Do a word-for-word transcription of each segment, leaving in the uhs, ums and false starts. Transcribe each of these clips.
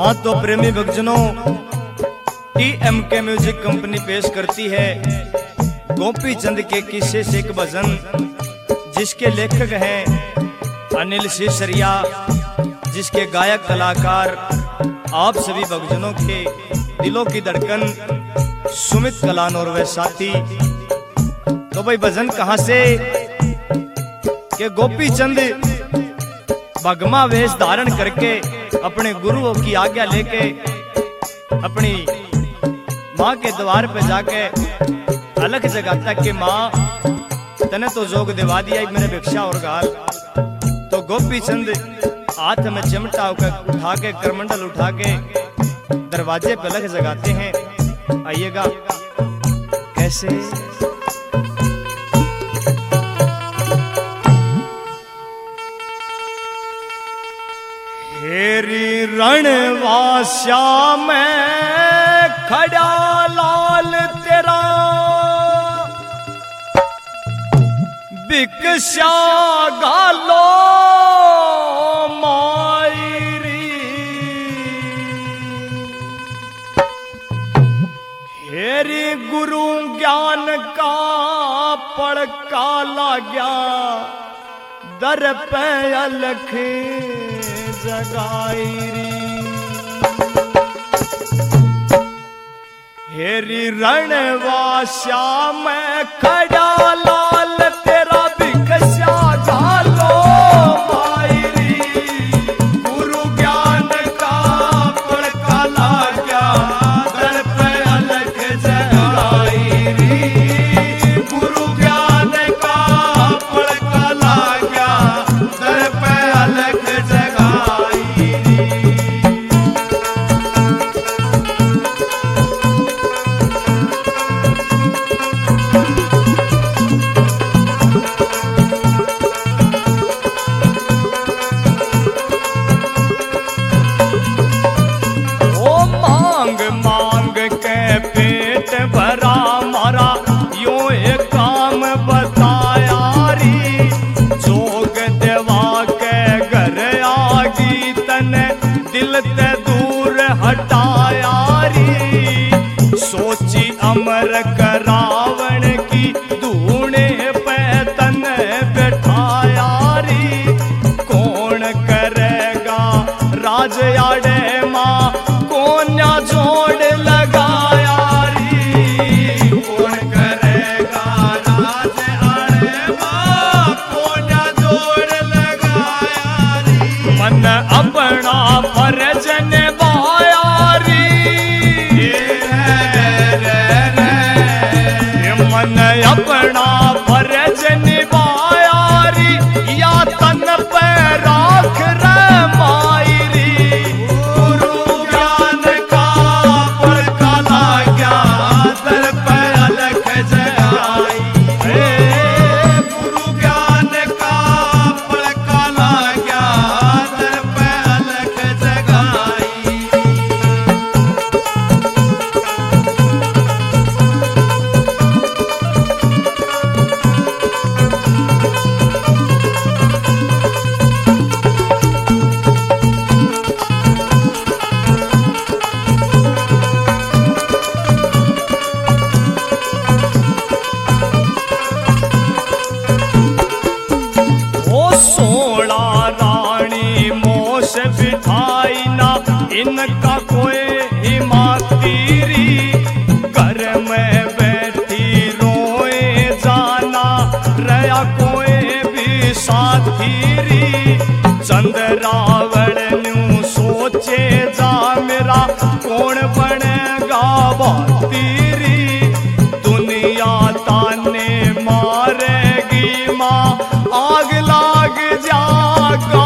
हाँ तो प्रेमी भक्तजनों, T M K music company पेश करती है गोपी चंद के किस्से से एक भजन, जिसके लेखक हैं अनिल सिसरिया, जिसके गायक कलाकार आप सभी भक्तजनों के दिलों की धड़कन सुमित कलान और वे साथी। तो भाई भजन कहां से कि गोपी चंद भगमा वेश धारण करके अपने गुरुओं की आज्ञा लेके अपनी माँ के द्वार पे जाके अलग जगाता कि माँ तने तो जोग दिवा दिया मेरे भिक्षा और गाल। तो गोपी चंद हाथ में चिमटा उठा के करमंडल उठा के दरवाजे पे अलग जगाते हैं। आइएगा कैसे। हेरी रणवास्या में खड़ा लाल तेरा, बिकस्या गालो मायरी। हेरी गुरु ज्ञान का पड़का लाग्या, दर पे अलख जगाईरी। हेरी रणवास्या में खड़ा लाल तेरा, बिकस्या गालो मायरी। गुरु ज्ञान का पड़का लाग्या, दर पे अलख जगाईरी। गुरु ज्ञान का पड़का लाग्या, दर पे अलख जगाईरी। दिल ते दूर हटाया री, सोची अमर करावण की धूणे पे तन बैठाया री। कौन करेगा राज आड़े माँ, कोन्या जोड़ लगाया री। कौन करेगा राज आड़े माँ, कोन्या जोड़ लगाया री। मन अपना फर्ज निभाया री, मन अपना फर्ज निभाया री। या तन पे राख रे मायरी। गुरु ज्ञान का पड़का लाग्या, दर पे अलख जगाई। गुरु ज्ञान का पड़का लाग्या, दर पे अलख जगाई। बिठाई ना इनका कोई हिमातीरी, घर में बैठी रोए जाना रया कोई भी साथीरी। चंद्रावण न्यू सोचे जा मेरा कौन बनेगा बातीरी। दुनिया ताने मारेगी माँ, आग लाग जागा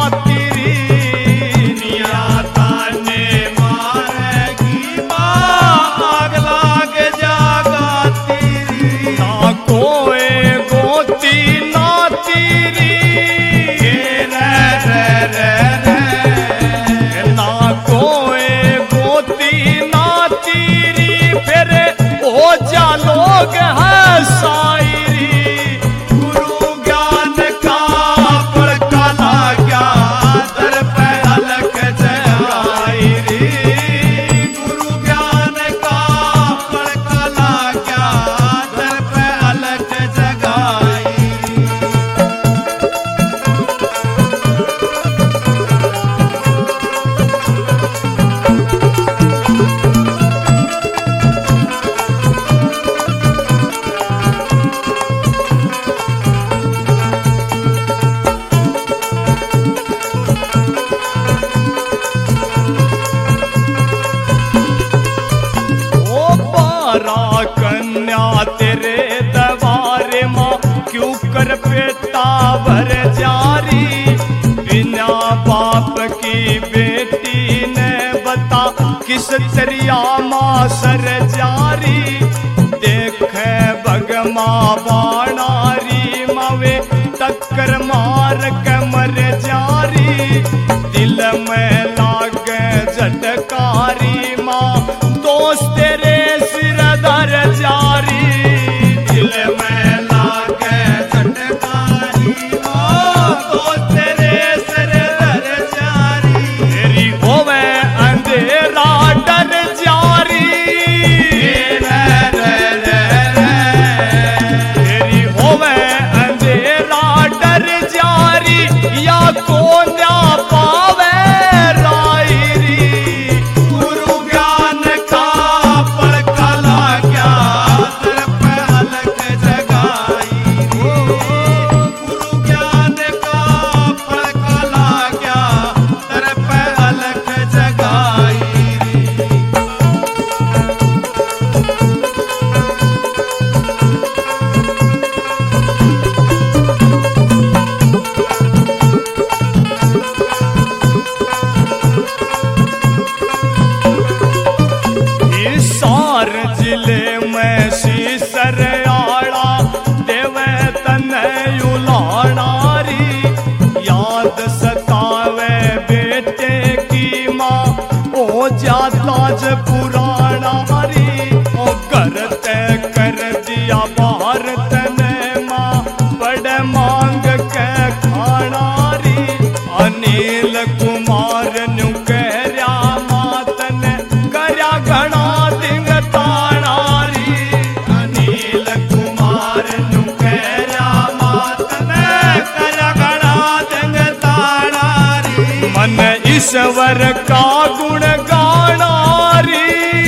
किस दरिया माँ सर जारी देखे भगमा बाणारी मावे टक्कर मार के मर जारी दिल में लागे झटकारी माँ दोस्त तेरे सिर दर जारी दिल में लागे झटकारी माँ दोस्त तेरे सिर दर जारी तेरी होवे अंधेरा डर जारी तेरी होवे अंधेरा डर जारी या कौन पावे जिले में शीसर आड़ा देवे तने उलाणारी याद सतावे बेटे की माँ ओ जाताज पुराणारी ओ करते कर दिया बाहर तने माँ बड़े मांग के खाणारी अनिल कुमार न्यू कहरा माँ तने करया घना मन ईश्वर का गुण गाणारी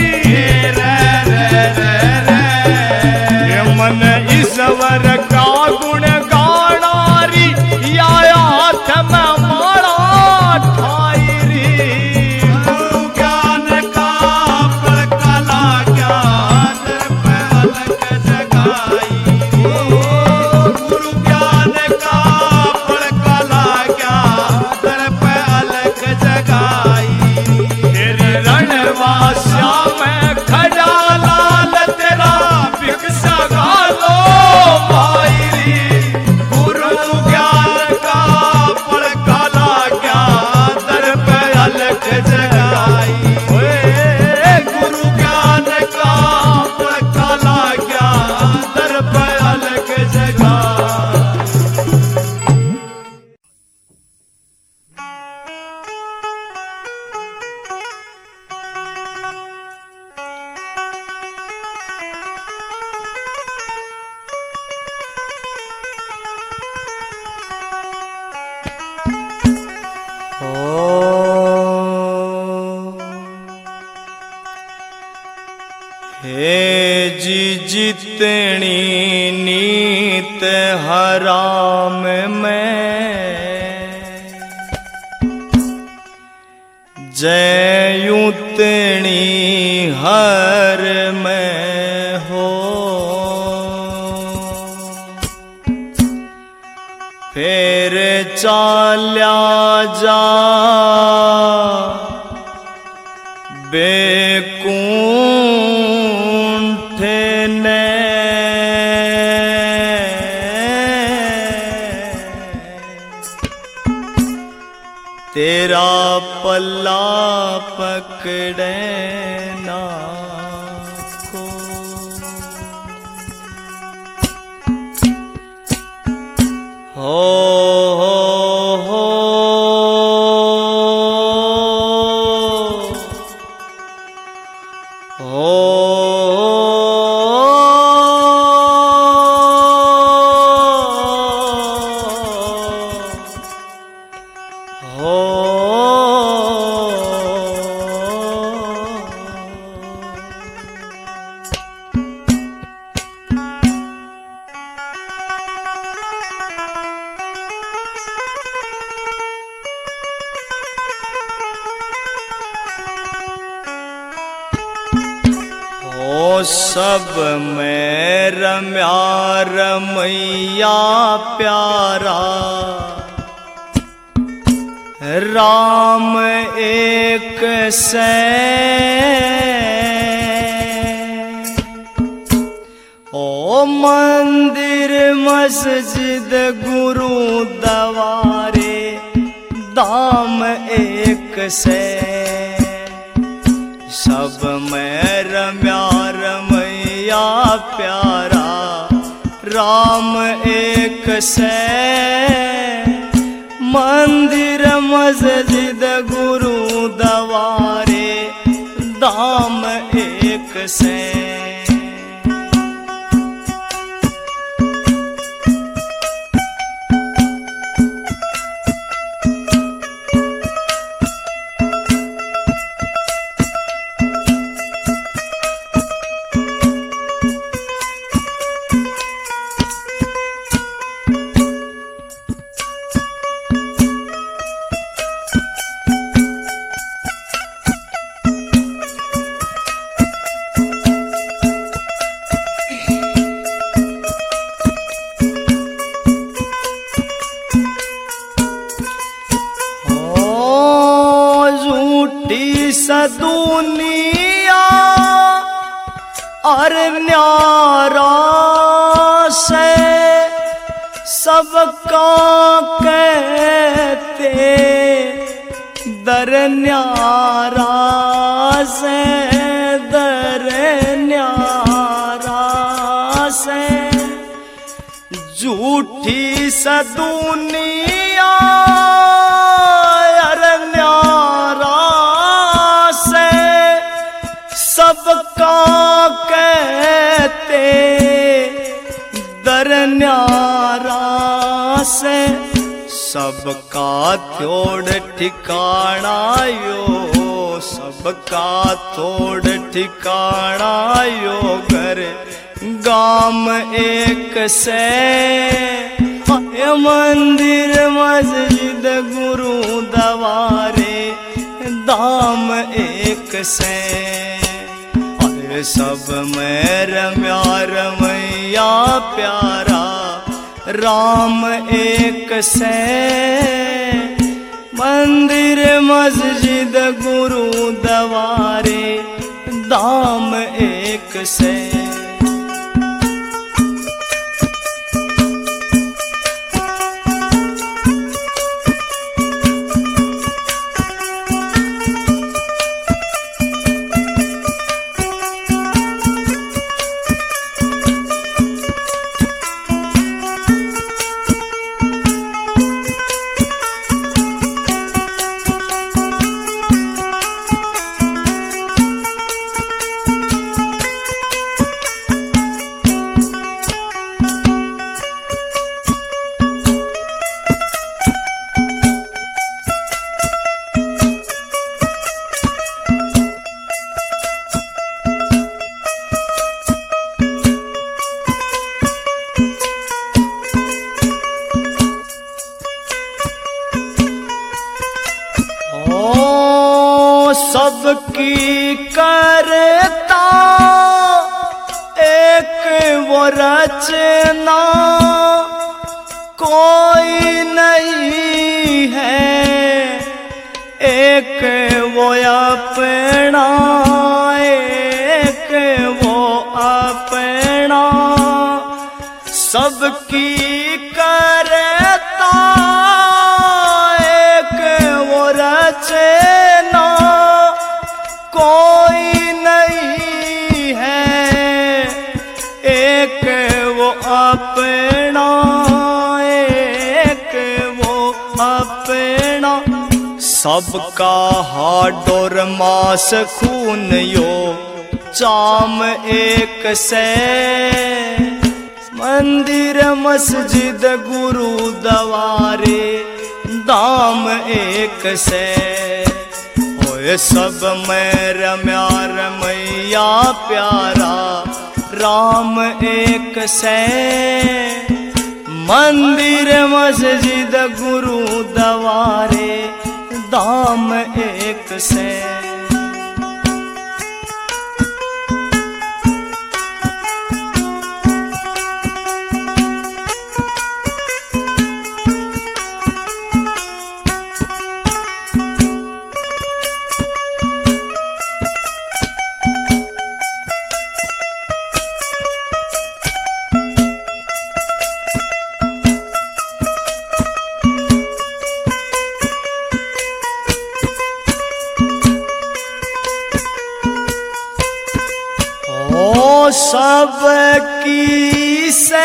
मन ईश्वर का गुण गाणारी या हाथ में माला ठाई गुरु ज्ञान का कला ज्ञान पे अलग जगाई गुरु ज्ञान का कला ज्ञान पे अलग जगाई तेरे रणवासा में खड़ा लाल तेरा भिक्षा गालो भाई गुरु ज्ञान का पड़ काला ज्ञान दर पे अलग जगाई गुरु ज्ञान का पड़ काला ज्ञान दर पे अलग जगाई हे जी जितनी नीत हराम में जय उतनी हर में हो फिर चाल्या जा बेकुंठ ने तेरा पल्ला पकड़े ना को हो हो हो सब में रम्या रमैया प्यारा राम एक से ओ मंदिर मस्जिद गुरु दवारे दाम एक से सब में रम्या रमैया प्यारा राम एक से मंदिर मस्जिद गुरु दवारे दाम एक से दुनिया और न्यारा से सबका कहते दर न्यारा से दर न्यारा से झूठी सा दुनिया सबका कहते दर न्यारा से सबका थोड़ ठिकाना यो सबका थोड़ ठिकाना यो घर गाम एक से मंदिर मस्जिद गुरु दवारे दाम एक से सब में रम्या रमैया प्यारा राम एक से मंदिर मस्जिद गुरु दवारे दाम एक से सबकी करता एक वो रचना कोई नहीं है एक वो अपना एक वो अपना सबकी करता एक वो रचना कोई नहीं है एक वो अपना एक वो अपना सबका हाड और मांस खून यो चाम एक से मंदिर मस्जिद गुरु दवारे दाम एक से सब में रम्या रमैया प्यारा राम एक से मंदिर मस्जिद गुरु दवारे दाम एक से सब की से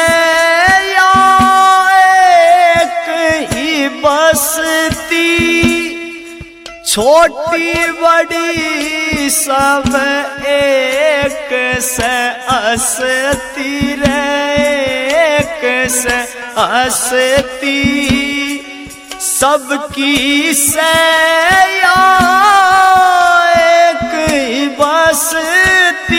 एक ही बसती, छोटी बड़ी सब एक से असती रे, एक से असती। सबकी से एक ही बसती,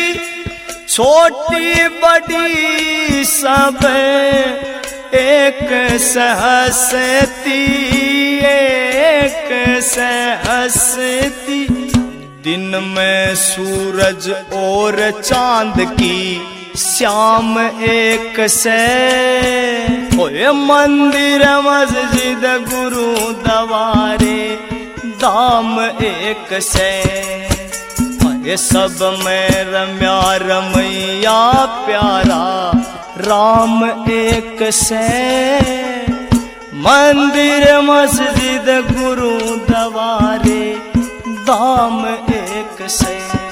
छोटी बड़ी सब एक से हंसती, एक से हंसती। दिन में सूरज और चांद की श्याम एक से, ओए मंदिर मस्जिद गुरु दवारे दाम एक से। ये सब में रम्या रमैया प्यारा राम एक से, मंदिर मस्जिद गुरु दवारे दाम एक से।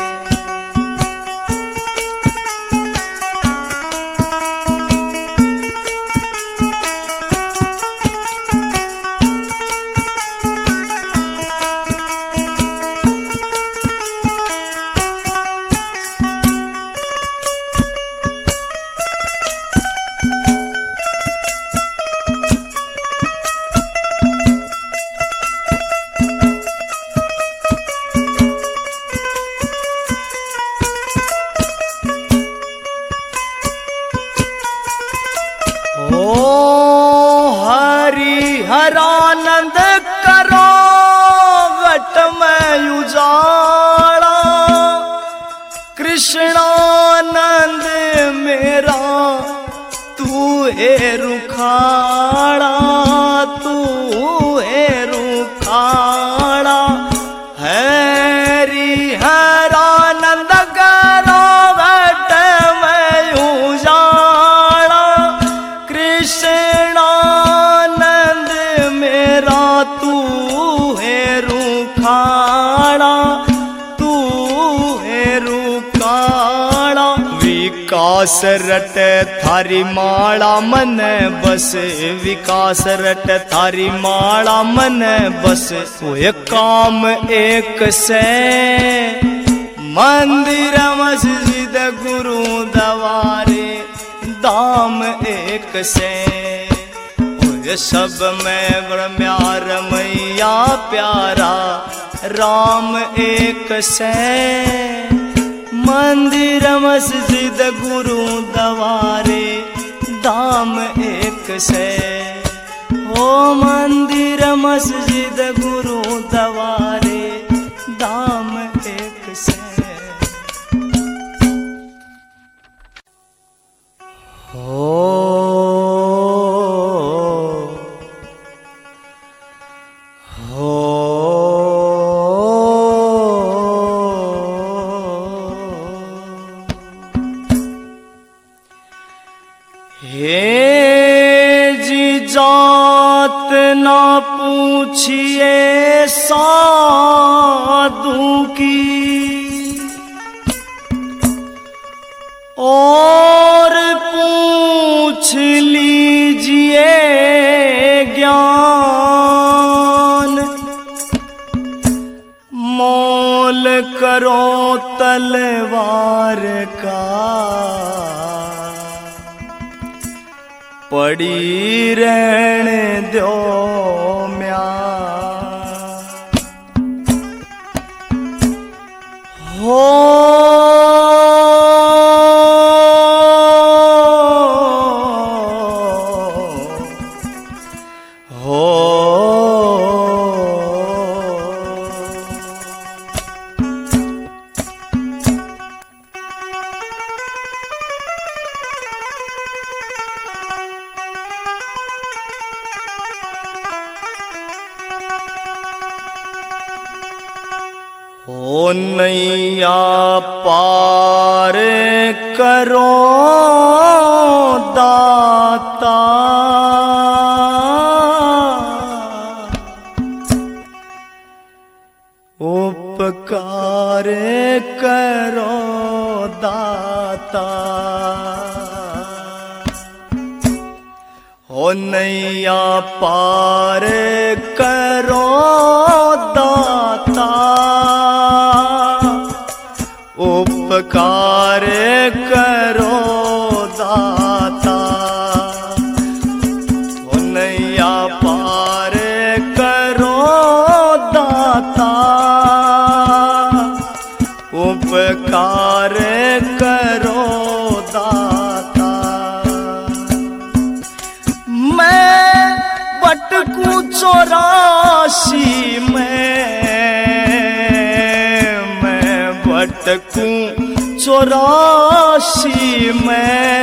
हरानंद करो घट में उजाड़ा, कृष्णानंद मेरा तू है रुखाड़ा, तू है रुखाड़ा। हरि हरानंद करो घट में उजाड़ा, कृष्ण तू है रुखाड़ा, तू है रुखाड़ा। विकास रट थारी माला मन बस, विकास रट थारी माला मन बस। वो काम एक से, मंदिर मस्जिद गुरु दवारे दाम एक से। सब में रम्या रमैया प्यारा राम एक से, मंदिर मस्जिद गुरु दवारे दाम एक से। ओ मंदिर मस्जिद गुरु दवारे दाम एक से। हो ना पूछिए साधु की, और पूछ लीजिए ज्ञान। मोल करो तलवार का, पड़ी रहने दो म्यार। हो हो ओ नैया पार करो दाता, उपकार करो दाता। दाता हो नैया पार करो दाता उपकार करो दाता हो नैया पार करो दाता उपकार करो दाता मैं भटकूं चौरासी में मैं भटकूं चौरासी में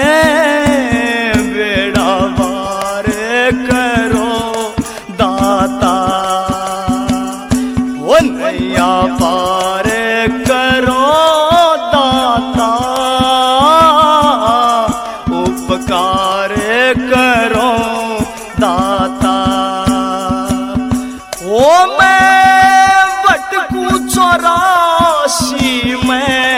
बेड़ा पार करो दाता हो नैया पार करो दाता उपकार करो दाता ओ मैं भटकूं चौरासी में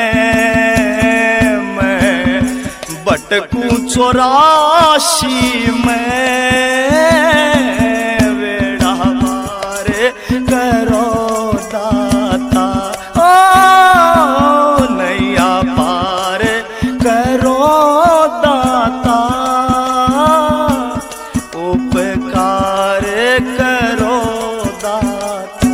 मैं भटकूं चौरासी में बेड़ा पार करो दाता ओ नैया पार करो दाता उपकार करो दाता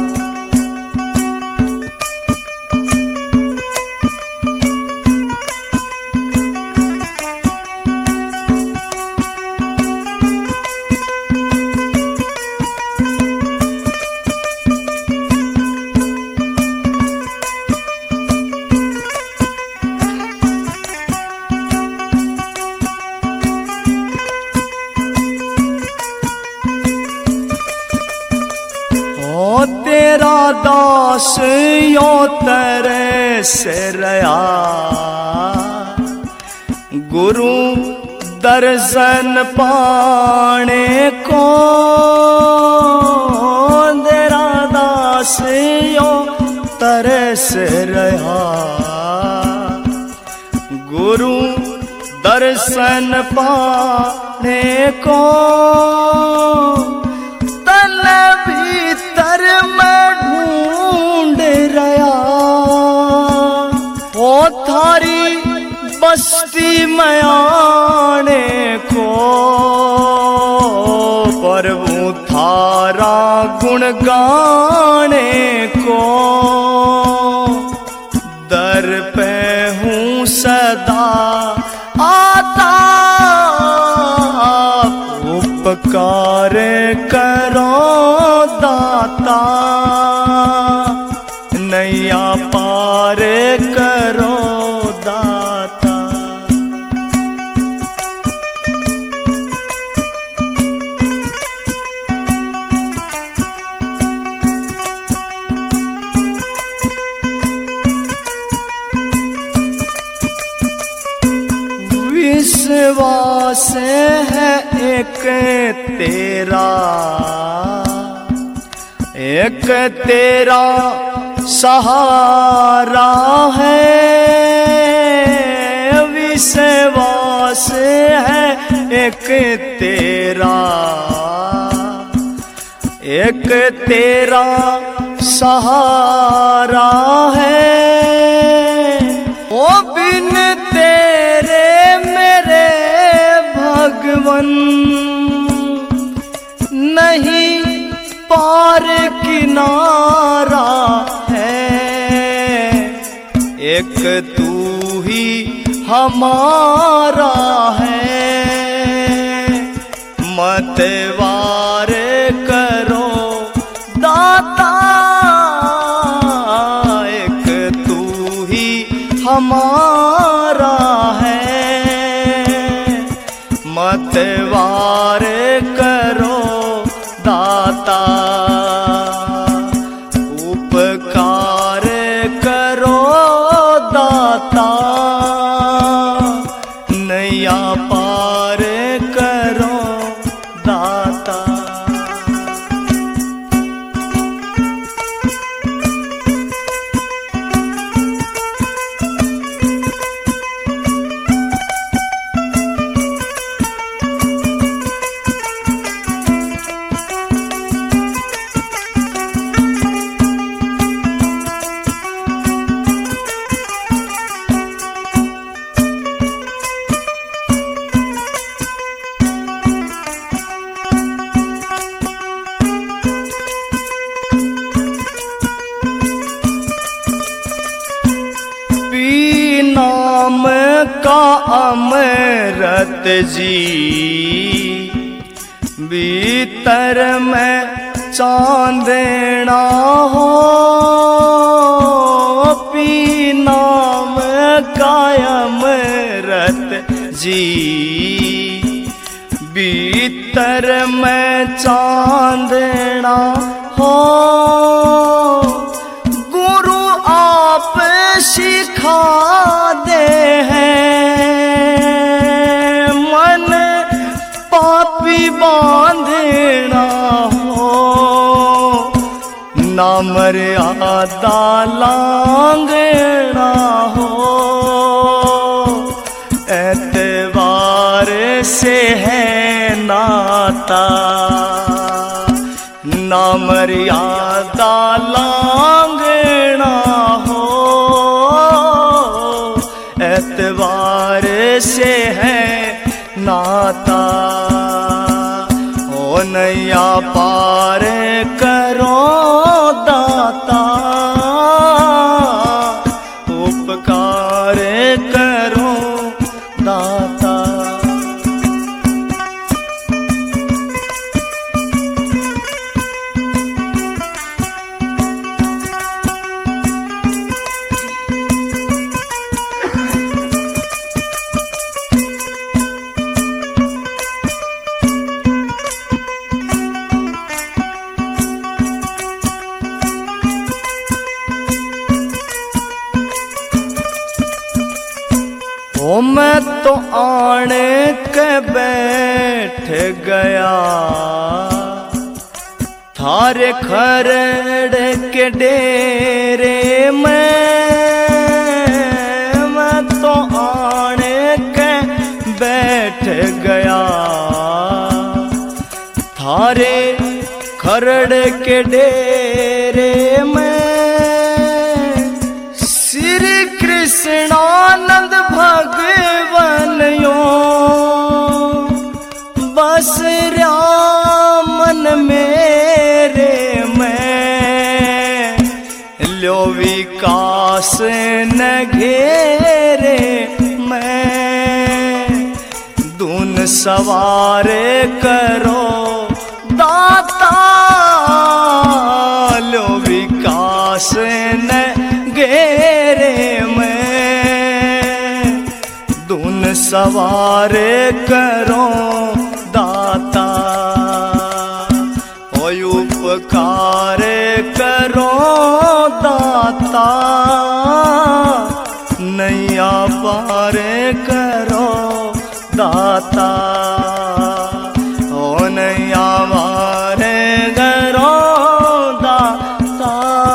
तेरा दास यो तेरे से रहा गुरु दर्शन पाने को तेरा दास यो तेरे से रहा गुरु दर्शन पाने को तन भीतर मैं ढूंढ रहा ओ थारी बस्ती में आने को प्रभु थारा गुण गाने को दर पे हूँ सदा आता उपकार करो दाता नैया पार करो दाता विश्वास है एक तेरा एक तेरा सहारा है विश्वास है एक तेरा एक तेरा सहारा है ओ बिन तेरे मेरे भगवन नहीं पार किनारा है एक तू ही हमारा है मतवार करो दाता एक तू ही हमारा है मतवार करो दाता उपकार करो दाता नैया पार करो दाता अमृत जी भीतर में चांदना हो पीना में कायम अमृत जी भीतर में चांदना हो गुरु आप सिखा दे हैं मन पापी बांधना हो ना मर्यादा लांघना हो एतबार से है नाता ना मर्यादा लांघना हो एतबार से है नाता ओ नैया पार करो दाता उपकार करो दाता ओ मैं तो आने के बैठ गया थारे खरड़ के डेरे में मैं तो आने के बैठ गया थारे खरड़ के डेरे में श्री कृष्णानंद भगवन यो बस रामन मेरे में लो विकास न घेरे मैं दून सवार करो दाता लो विकास न घेरे में दून सवार करो दाता ओ उपकार करो दाता नैया पार करो दाता ओ नैया पार करो दाता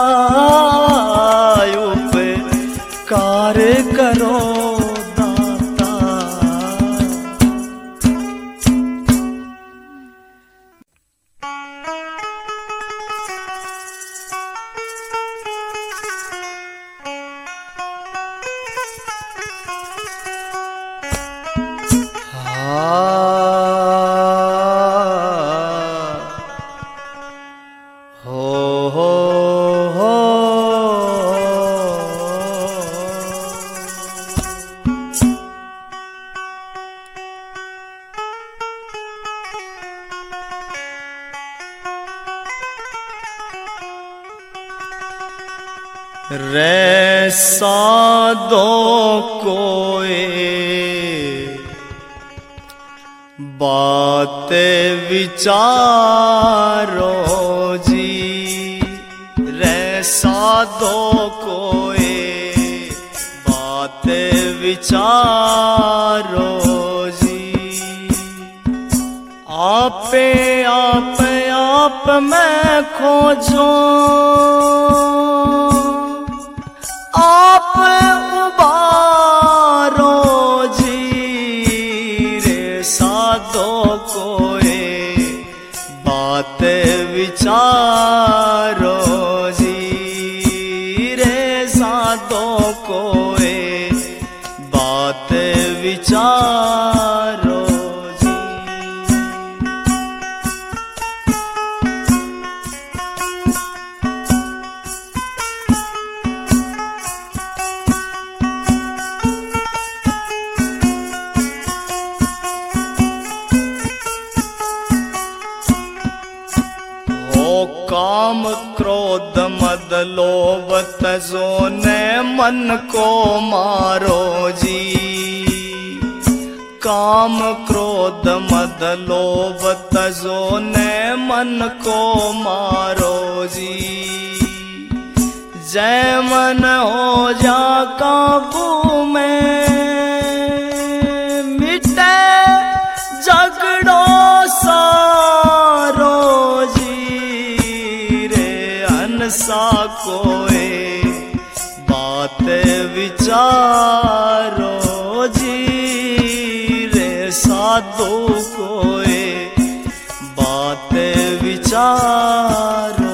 उपकार करो दाता। हो हो हो रे साधो कोई बात विचारो जी रे साधो कोई बात विचारो जी आपे आप आप मैं खोजो आप उबारो जी रे साधो कोई बात विचारो जी रे साधो कोई बात विचारो लोभ तजो ने मन को मारो जी। काम क्रोध मद लोभ तजो ने मन को मारो जी। जय मन हो जा काबू में, मिटे झगड़ो सारो जी। रे हंसा कोई बात विचारो जी। रे साधु कोई बात विचारो।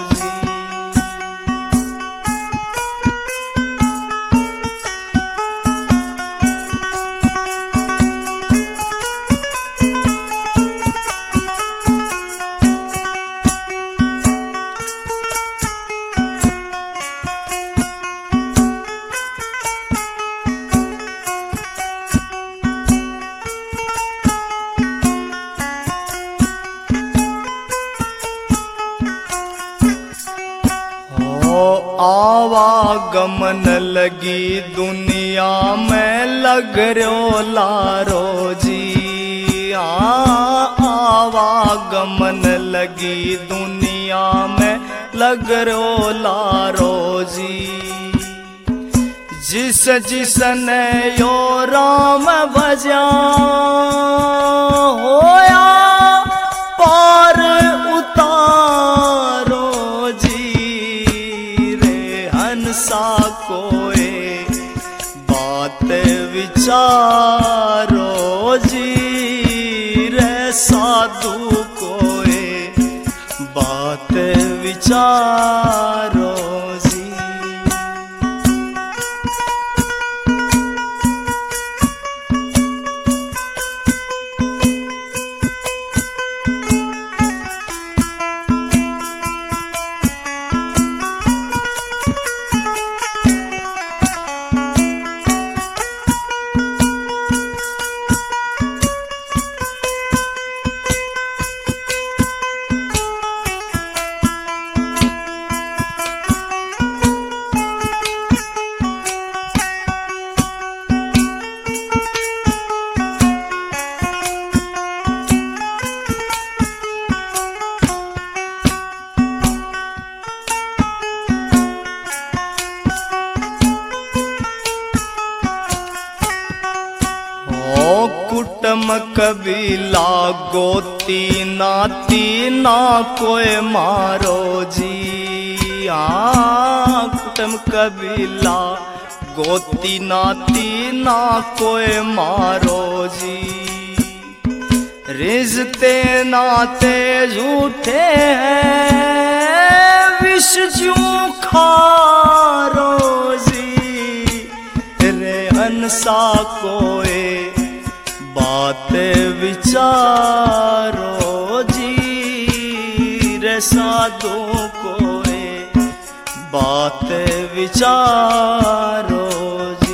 आवागमन लगी दुनिया में लग रो लारो जी। आवागमन लगी दुनिया में लग रो लारो जी। जिस जिसने यो राम भजा होया पार उतारो जी। हंसा कोई बात विचारो जी। रे साधु कोई बात विचारो जी। कुटुम कबीला गोती नाती ना कोई मारो जी। हाँ कुटुम कबीला गोती नाती ना कोई मारो जी। रिश्ते नाते झूठे हैं विष जूं खारो जी। रे हंसा कोई बात विचारो जी। रे साधु कोई बात विचारो जी।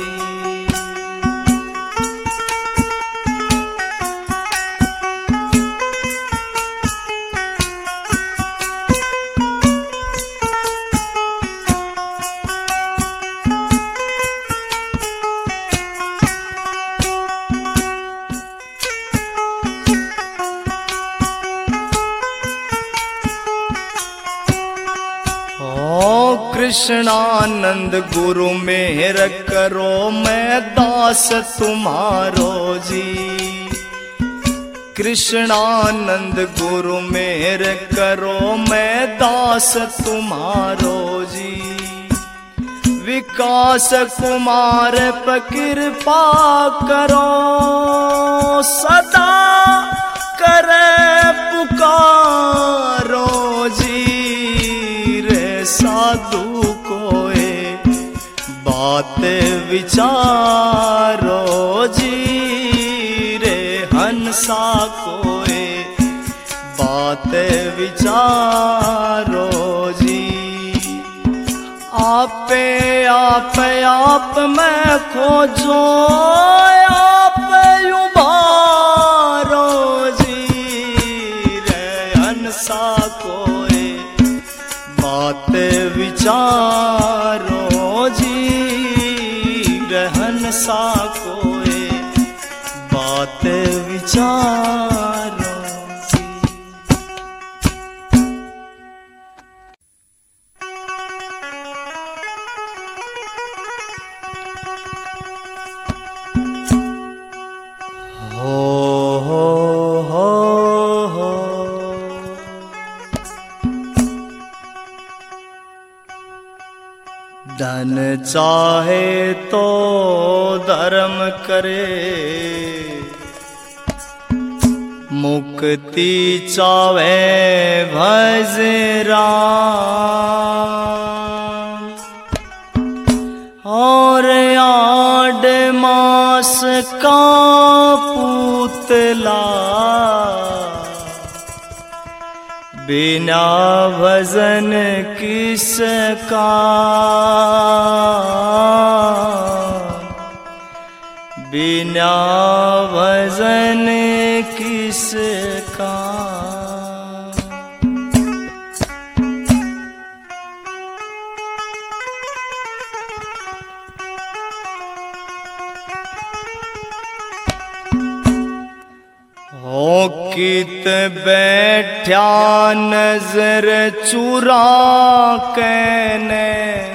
कृष्णानंद गुरु मेहर करो मैं दास तुम्हारो जी। कृष्णानंद गुरु मेहर करो मैं दास तुम्हारो जी। विकास कुमार पर कृपा करो सदा करे पुकारो जी। रे साधु कोई बात विचारो जी। रे हंसा कोई बात विचारो जी। आपे आप आप में खोजो आप उबारो जी। रे हंसा कोई बात विचारो विचारो जी, रहन सा कोई बात विचारो। धन चाहे तो धर्म करे, मुक्ति चाहे भज राम। और आठ मास का पुतला, बिना भजन किसका, बिना भजन किसका। हो कित बैठा नजर चुरा कैने,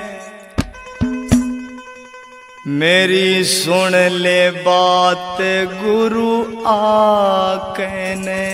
मेरी सुन ले बात गुरु आकने।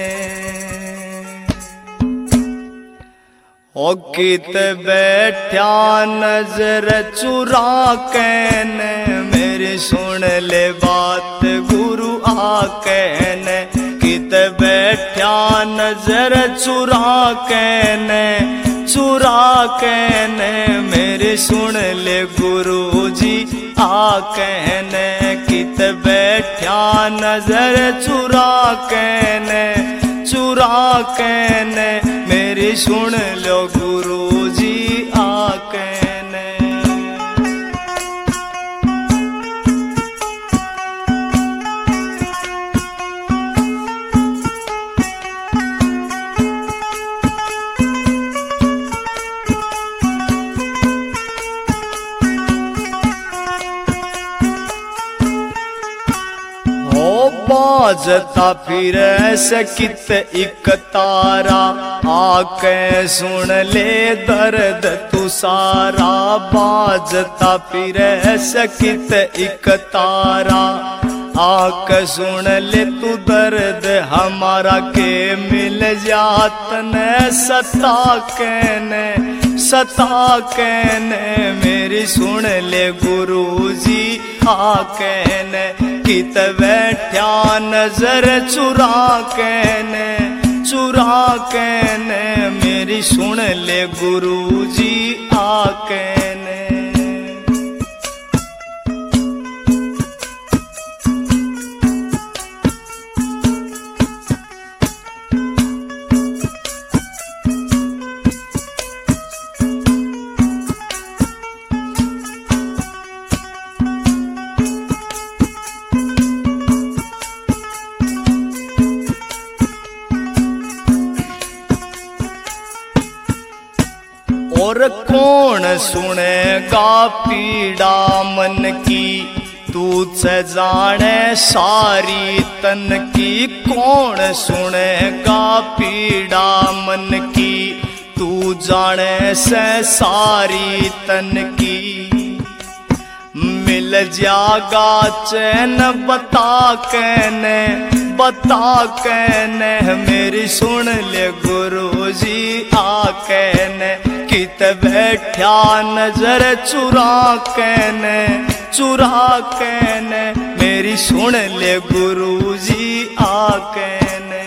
हो कित बैठा नजर चुरा कैने, मेरी सुन ले बात गुरु आकने। कित बैठा नजर चुरा कैने, चुरा कैने, मेरे सुन ले गुरु जी आ कहने। कित बैठा नजर चुरा कैने, चुरा कैने, मेरी सुन लो गुरु जी आ कहने। बाजता फिर सकित एक तारा, आके सुन ले दर्द तू सारा। बाजता फिर सकित एक तारा, आके सुन ले तू दर्द हमारा। के मिल जात ने सता कहने, सता कहने, मेरी सुन ले गुरु जी आ कहने। कित बैठा नजर चुरा कहने, चुरा कहने, मेरी सुन ले गुरु जी आ कहने। और कौन सुनेगा पीड़ा मन की, तू से जाने सारी तन की। कौन सुनेगा पीड़ा मन की, तू जाने से सारी तन की। मिल जागा चैन बता कहने, बता कहने, मेरी सुन ले गुरु जी आ कहने। कित बैठा नजर चुरा कहने, चुरा कहने, मेरी सुन ले गुरु जी आ कहने।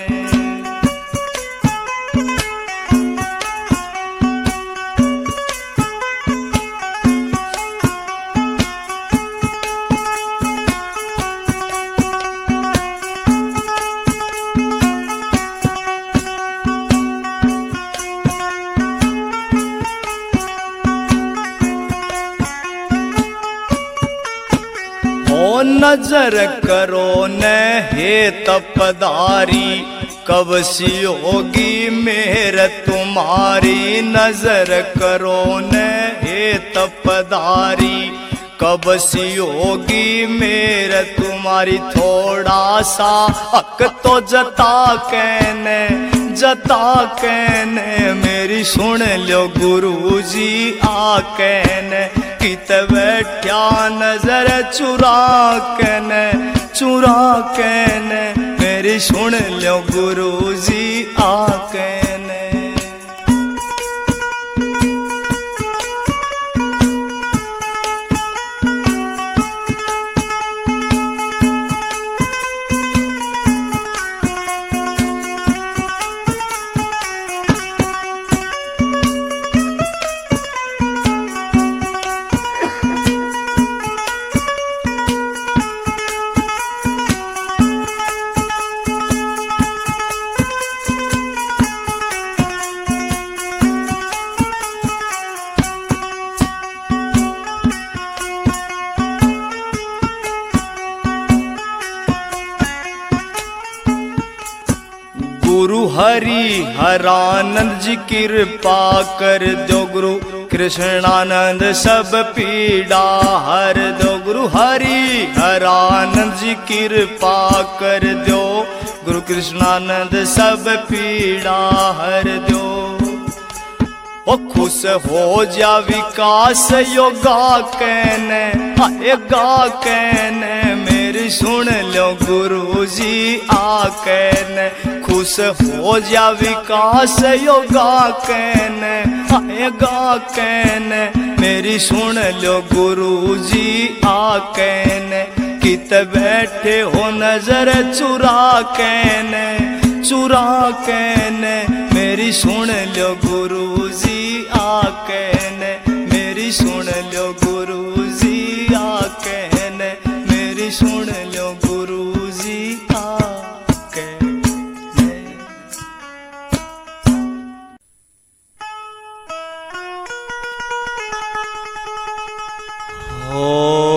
नजर करो न हे तपदारी, कब सी होगी मेर तुम्हारी नजर करो न हे तपदारी। कब सी होगी मेर तुम्हारी थोड़ा सा हक तो जता कहने जता कहने मेरी सुन लो गुरु जी आ कहने। कित बैठा नजर चुरा कहने चुरा कहने मेरी सुन लो गुरु जी आ कहने। गुरु हरि हरानंद जी कृपा कर दो। गुरु कृष्णानंद सब पीड़ा हर दो। गुरु हरि हरानंद जी कृपा कर दो। गुरु कृष्णानंद सब पीड़ा हर दो। ओ खुश हो जा विकास योगा कहने आएगा कहने मेरी सुन लो गुरु जी आ कहने। खुश हो जा विकास योगा कहने आएगा कहने मेरी सुन लो गुरु जी आ कहने। कित बैठे हो नजर चुरा कहने चुरा कहने मेरी सुन लो गुरु जी आ कहने। मेरी सुन लो गुरु जी आ कहने मेरी सुन लो गुरु जी आ कहने। हो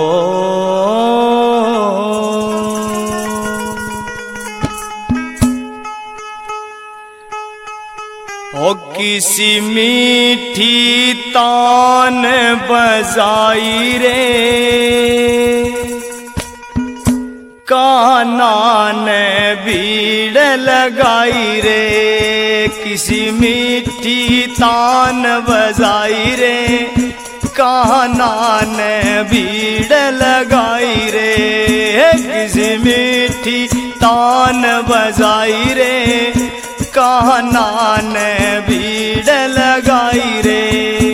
ओ किसी मीठी तान बजाई रे कान्हा ने भीड़ लगाई रे। किसी मीठी तान बजाई रे कान्हा ने भीड़ लगाई रे। किसी मीठी तान बजाई रे कान्हा ने भीड़ लगाई रे।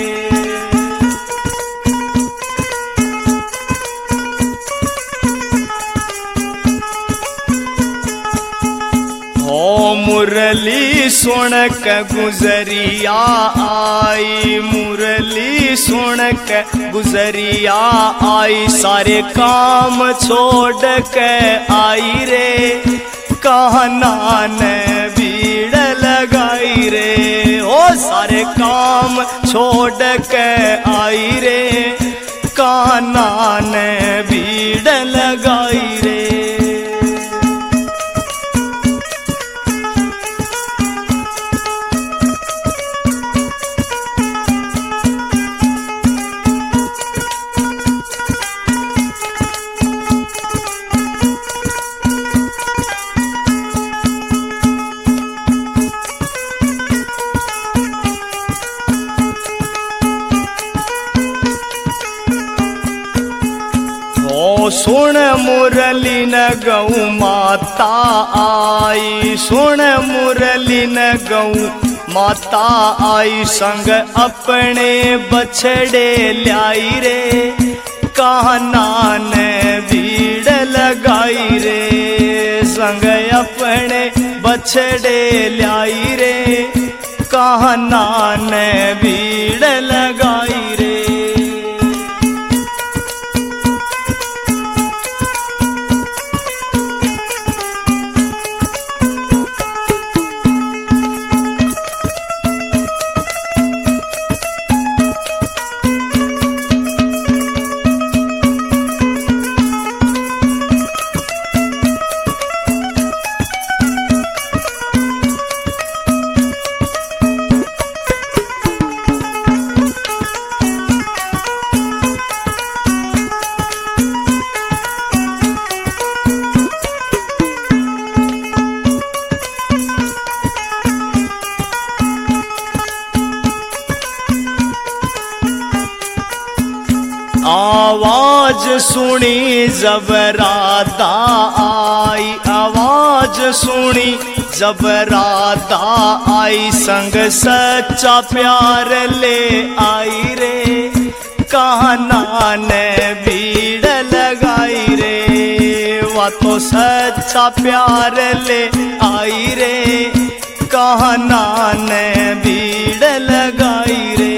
हो मुरली सुन के गुजरिया आई मुरली सुन के गुजरिया आई। सारे काम छोड़ के आई रे कान्हा ने भीड़ लगाई रे। ओ सारे काम छोड़ के आई रे कान्हा ने भीड़ लगाई रे। सुन मुरली न गौ माता आई सुन मुरली न गौ माता आई। संग अपने बछड़े ल्याई रे कान्हा ने भीड़ लगाई रे। संग अपने बछड़े ल्याई रे कान्हा ने भीड़ लगाई रे। आवाज सुनी जब राधा आई, आवाज सुनी जब राधा आई, संग सच्चा प्यार ले आई रे, कान्हा ने भीड़ लगाई रे। वह तो सच्चा प्यार ले आई रे, कान्हा ने भीड़ लगाई रे।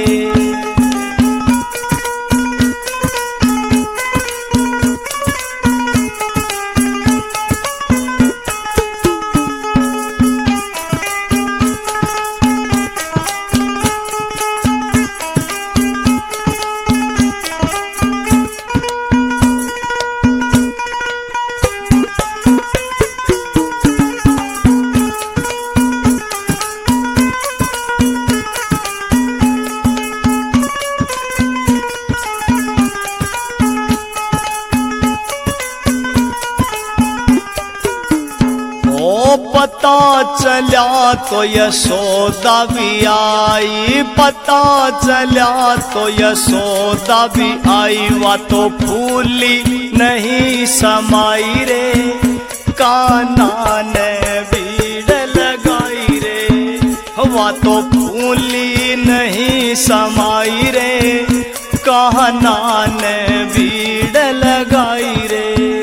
पता चला तो यशोदा भी आई, पता चला तो यशोदा भी आई, वह तो फूली नहीं समाई रे, कान्हा ने भीड़ लगाई रे। वह तो फूली नहीं समाई रे, कान्हा ने भीड़ लगाई रे।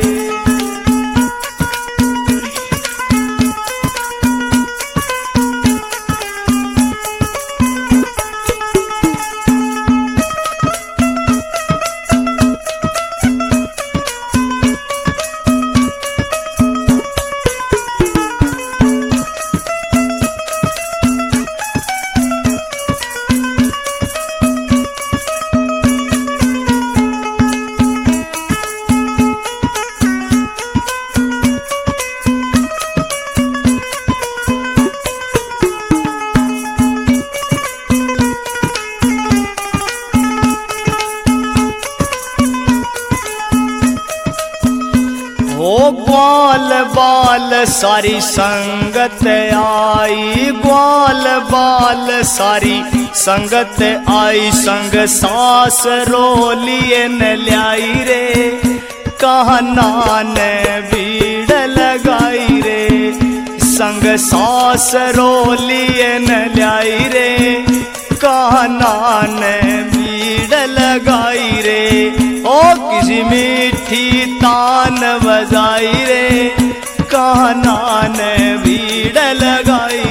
ओ ग्वाल बाल सारी संगत आई, ग्वाल बाल सारी संगत आई, संग सास रोलिए न ल्याई रे, कान्हा ने भीड़ लगाई रे। संग सास रोलिए न ल्याई रे, कान्हा ने भीड़ लगाई रे। ओ किसी मीठी तान बजाई रे, कान्हा ने भीड़ लगाई